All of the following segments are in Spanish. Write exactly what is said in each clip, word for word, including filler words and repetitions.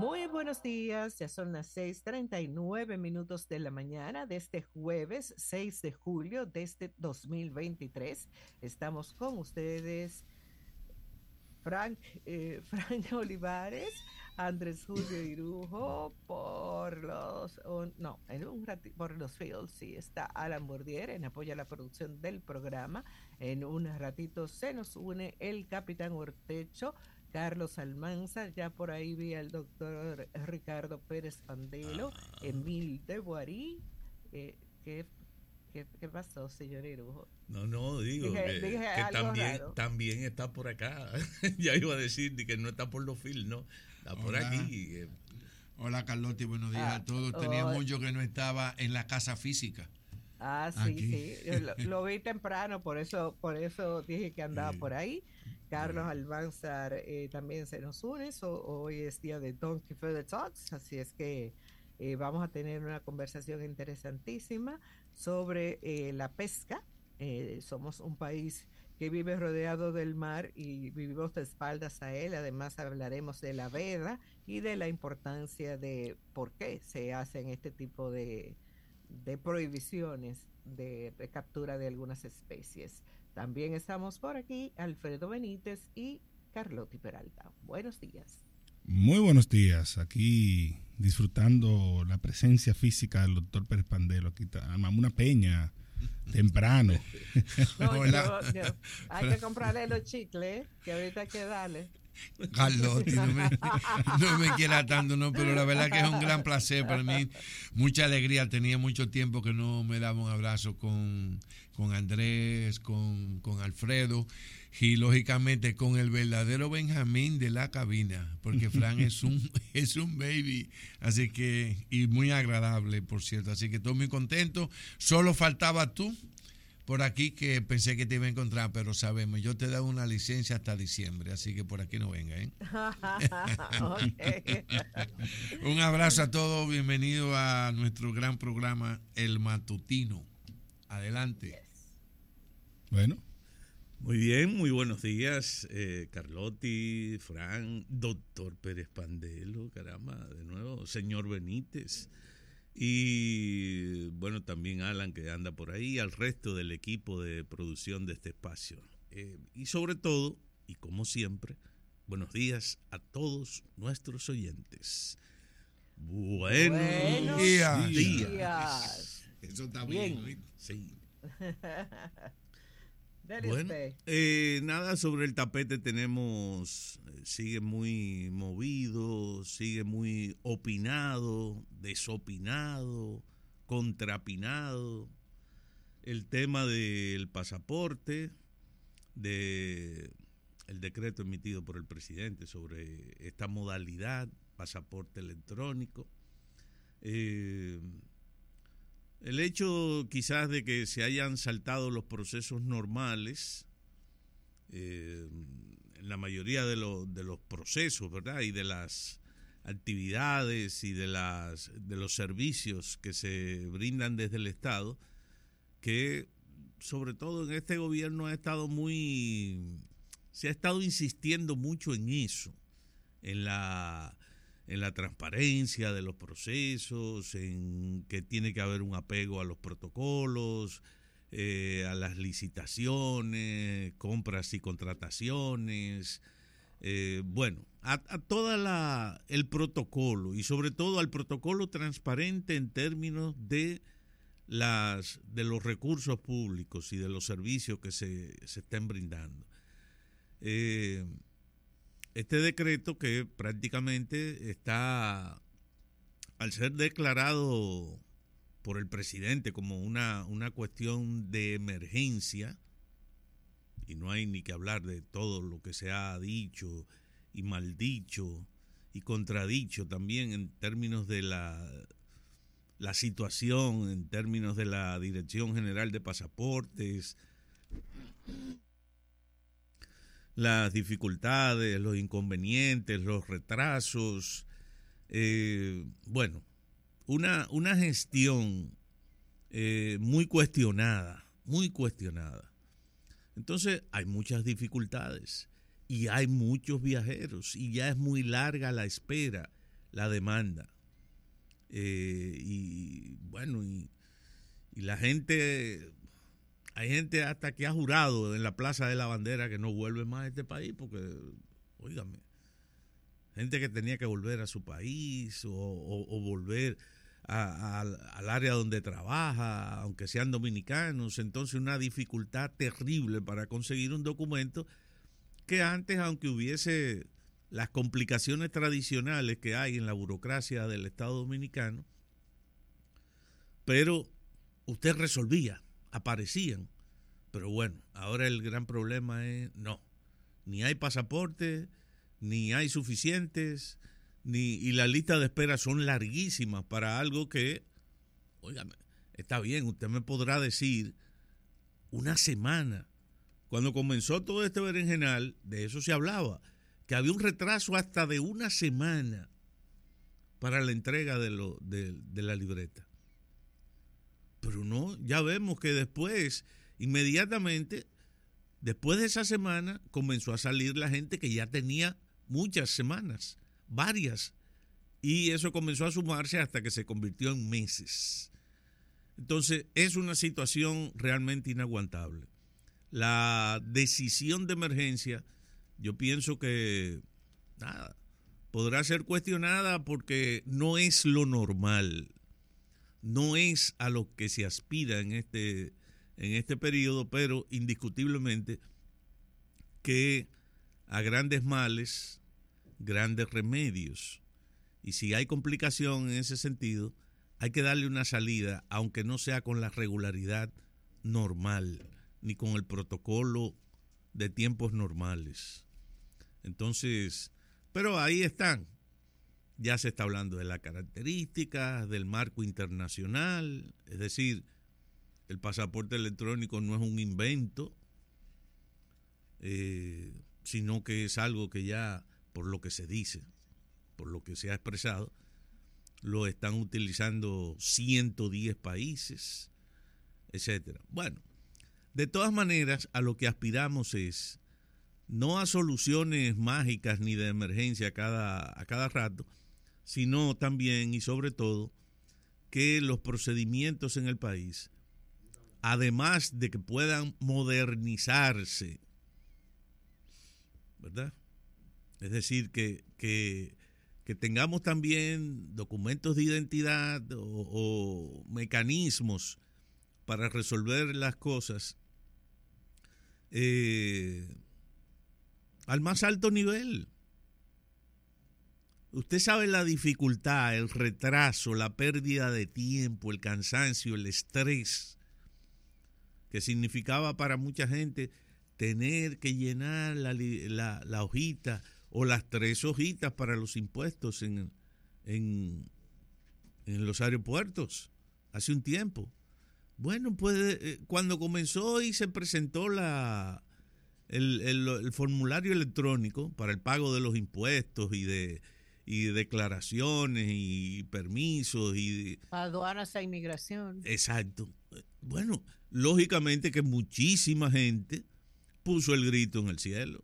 Muy buenos días, ya son las seis treinta y nueve minutos de la mañana de este jueves seis de julio de este dos mil veintitrés. Estamos con ustedes, Frank, eh, Frank Olivares, Andrés Julio Irujo, por los, un- no, en un rati- por los fields, sí, está Alan Bordier en apoyo a la producción del programa. En un ratito se nos une el capitán Ortecho, Carlos Almanza, ya por ahí vi al doctor Ricardo Pérez Pandelo, Emil de Boarí. Eh, ¿qué, qué, qué pasó, señor Irujo? No, no, digo Dije, que, dije que algo también, raro. también está por acá. Ya iba a decir que no está por los field, no. Está por Hola. aquí. eh. Hola Carlotti, buenos días Ah, a todos. Tenía oh, mucho que no estaba en la casa física. Ah, sí, Aquí. sí. Yo Lo, lo vi temprano, por eso, por eso dije que andaba Eh, por ahí. Carlos bueno, Almanzar eh, también se nos une. So- hoy es día de Donkey Feather Talks, así es que eh, vamos a tener una conversación interesantísima sobre eh, la pesca. Eh, somos un país que vive rodeado del mar y vivimos de espaldas a él. Además, hablaremos de la veda y de la importancia de por qué se hacen este tipo de de prohibiciones de, de captura de algunas especies. También estamos por aquí, Alfredo Benítez y Carlotti Peralta. Buenos días. Muy buenos días, aquí disfrutando la presencia física del doctor Pérez Pandelo. Aquí está, armamos una peña temprano. No, Hola. yo, yo, hay que comprarle los chicles, que ahorita hay que darle. Carlotti, no me, no me quiera tanto, no, pero la verdad que es un gran placer para mí, mucha alegría. Tenía mucho tiempo que no me daba un abrazo con, con Andrés, con, con Alfredo y lógicamente con el verdadero Benjamín de la cabina, porque Fran es un, es un baby, así que, y muy agradable, por cierto, así que estoy muy contento. Solo faltaba tú por aquí, que pensé que te iba a encontrar, pero sabemos, yo te he dado una licencia hasta diciembre, así que por aquí no venga, ¿eh? Okay. Un abrazo a todos, bienvenido a nuestro gran programa El Matutino. Adelante. Yes. Bueno, Muy bien, muy buenos días, eh, Carlotti, Fran, doctor Pérez Pandelo, caramba, de nuevo, señor Benítez. Y bueno, también Alan, que anda por ahí, al resto del equipo de producción de este espacio. Eh, y sobre todo, y como siempre, buenos días a todos nuestros oyentes. Buenos, Buenos días. días. Eso está Bien. bien. Sí. Dale Bueno, usted. eh, nada sobre el tapete tenemos, eh, sigue muy movido, sigue muy opinado, desopinado, contrapinado. El tema del pasaporte, de el decreto emitido por el presidente sobre esta modalidad, pasaporte electrónico. Eh, El hecho quizás de que se hayan saltado los procesos normales, eh, en la mayoría de, lo, de los procesos, ¿verdad? Y de las actividades y de, las, de los servicios que se brindan desde el Estado, que sobre todo en este gobierno ha estado muy, se ha estado insistiendo mucho en eso, en la... en la transparencia de los procesos, en que tiene que haber un apego a los protocolos, eh, a las licitaciones, compras y contrataciones, eh, bueno, a, a toda la el protocolo y sobre todo al protocolo transparente en términos de las de los recursos públicos y de los servicios que se, se estén brindando. Eh, Este decreto, que prácticamente está, al ser declarado por el presidente como una, una cuestión de emergencia, y no hay ni que hablar de todo lo que se ha dicho y maldicho y contradicho también en términos de la, la situación, en términos de la Dirección General de Pasaportes, las dificultades, los inconvenientes, los retrasos, eh, bueno, una, una gestión eh, muy cuestionada, muy cuestionada. Entonces hay muchas dificultades y hay muchos viajeros y ya es muy larga la espera, la demanda. Eh, y bueno, y, y la gente, hay gente hasta que ha jurado en la Plaza de la Bandera que no vuelve más a este país porque, óigame, gente que tenía que volver a su país o, o, o volver a, a, al área donde trabaja, aunque sean dominicanos, entonces una dificultad terrible para conseguir un documento que antes, aunque hubiese las complicaciones tradicionales que hay en la burocracia del Estado Dominicano, pero usted resolvía, aparecían. Pero bueno, ahora el gran problema es, no, ni hay pasaporte, ni hay suficientes, ni y la lista de espera son larguísimas para algo que, óigame, está bien, usted me podrá decir una semana. Cuando comenzó todo este berenjenal, de eso se hablaba, que había un retraso hasta de una semana para la entrega de, lo, de, de la libreta. Pero no, ya vemos que después, inmediatamente, después de esa semana, comenzó a salir la gente que ya tenía muchas semanas, varias, y eso comenzó a sumarse hasta que se convirtió en meses. Entonces, es una situación realmente inaguantable. La decisión de emergencia, yo pienso que nada, podrá ser cuestionada porque no es lo normal, no es a lo que se aspira en este, en este periodo, pero indiscutiblemente que a grandes males, grandes remedios. Y si hay complicación en ese sentido, hay que darle una salida, aunque no sea con la regularidad normal, ni con el protocolo de tiempos normales. Entonces, pero ahí están. Ya se está hablando de las características, del marco internacional, es decir, el pasaporte electrónico no es un invento, eh, sino que es algo que ya, por lo que se dice, por lo que se ha expresado, lo están utilizando ciento diez países, etcétera. Bueno, de todas maneras, a lo que aspiramos es no a soluciones mágicas ni de emergencia a cada, a cada rato, sino también y sobre todo que los procedimientos en el país, además de que puedan modernizarse, ¿verdad? Es decir, que, que, que tengamos también documentos de identidad o, o mecanismos para resolver las cosas eh, al más alto nivel. Usted sabe la dificultad, el retraso, la pérdida de tiempo, el cansancio, el estrés que significaba para mucha gente tener que llenar la, la, la hojita o las tres hojitas para los impuestos en, en, en los aeropuertos hace un tiempo. Bueno, pues eh, cuando comenzó y se presentó la, el, el, el formulario electrónico para el pago de los impuestos y de y declaraciones y permisos y de, aduanas e inmigración. Exacto. Bueno, lógicamente que muchísima gente puso el grito en el cielo.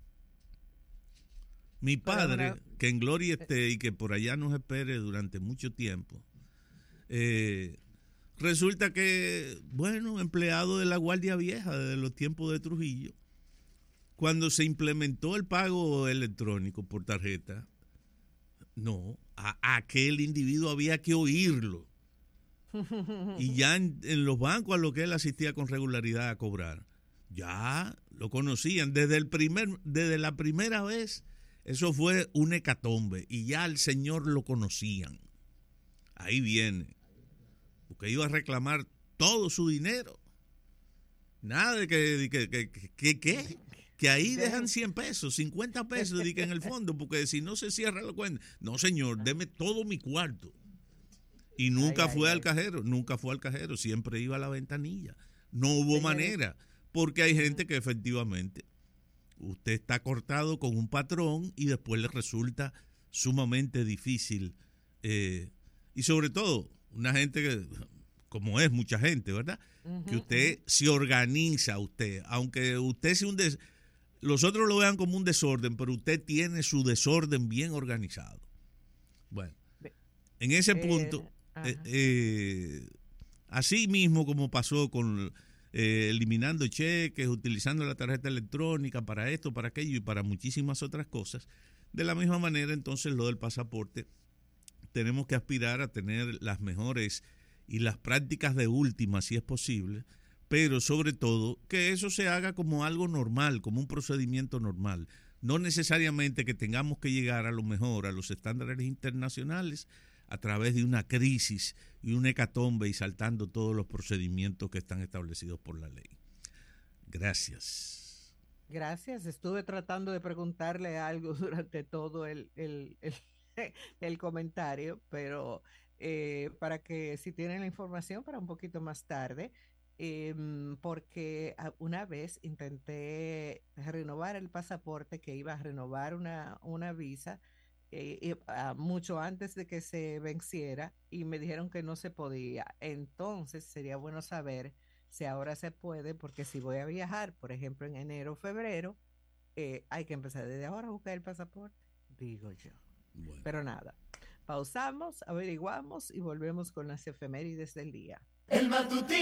Mi padre, ahora, que en gloria esté y que por allá nos espere durante mucho tiempo, eh, resulta que, bueno, empleado de la Guardia Vieja desde los tiempos de Trujillo, cuando se implementó el pago electrónico por tarjeta, no, a, a aquel individuo había que oírlo. Y ya en, en los bancos a los que él asistía con regularidad a cobrar, ya lo conocían. Desde, el primer, desde la primera vez, eso fue un hecatombe. Y ya al señor lo conocían. Ahí viene. Porque iba a reclamar todo su dinero. Nada de que, que, que, que, que, que ahí dejan cien pesos, cincuenta pesos de que en el fondo, porque si no se cierra la cuenta. No, señor, deme todo mi cuarto. Y nunca ay, fue ay, al ay. cajero, nunca fue al cajero, siempre iba a la ventanilla. No hubo Señor. manera, porque hay gente que efectivamente usted está cortado con un patrón y después le resulta sumamente difícil. Eh, y sobre todo, una gente que, como es mucha gente, ¿verdad? Uh-huh, que usted uh-huh. se organiza, usted, aunque usted sea un des- los otros lo vean como un desorden, pero usted tiene su desorden bien organizado. Bueno, en ese punto, eh, eh, así mismo como pasó con eh, eliminando cheques, utilizando la tarjeta electrónica para esto, para aquello y para muchísimas otras cosas, de la misma manera entonces lo del pasaporte, tenemos que aspirar a tener las mejores y las prácticas de última si es posible, pero sobre todo que eso se haga como algo normal, como un procedimiento normal. No necesariamente que tengamos que llegar a lo mejor a los estándares internacionales a través de una crisis y una hecatombe y saltando todos los procedimientos que están establecidos por la ley. Gracias. Gracias. Estuve tratando de preguntarle algo durante todo el, el, el, el comentario, pero eh, para que si tienen la información para un poquito más tarde, eh, porque una vez intenté renovar el pasaporte, que iba a renovar una, una visa, eh, eh, mucho antes de que se venciera, y me dijeron que no se podía. Entonces sería bueno saber si ahora se puede, porque si voy a viajar, por ejemplo, en enero o febrero, eh, hay que empezar desde ahora a buscar el pasaporte, digo yo. Bueno. Pero nada, pausamos, averiguamos y volvemos con las efemérides del día. El matutino.